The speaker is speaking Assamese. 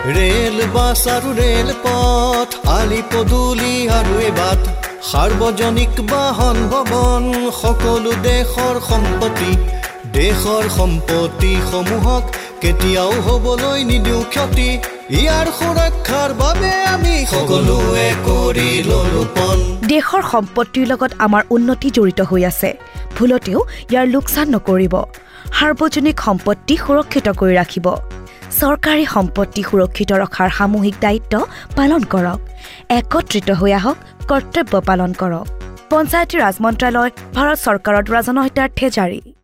ৰেল বাছ আৰু ৰেলপথ আলি পদূলি আৰু বাট সাৰ্বজনিক বাহন ভৱন সকলো দেশৰ সম্পত্তি সমূহক কেতিয়াও হ'বলৈ নিদিওঁ ক্ষতি ইয়াৰ সুৰক্ষাৰ বাবে আমি সকলোৱে কৰিলো ৰোপণ দেশৰ সম্পত্তিৰ লগত আমাৰ উন্নতি জড়িত হৈ আছে ভুলতেও ইয়াৰ লোকচান নকৰিব সাৰ্বজনিক সম্পত্তি সুৰক্ষিত কৰি ৰাখিব চৰকাৰী সম্পত্তি সুৰক্ষিত ৰখাৰ সামূহিক দায়িত্ব পালন কৰক একত্ৰিত হৈ আহক কৰ্তব্য পালন কৰক পঞ্চায়তী ৰাজ মন্ত্ৰালয় ভাৰত চৰকাৰৰ দ্বাৰা জনহিতাৰ্থে জাৰি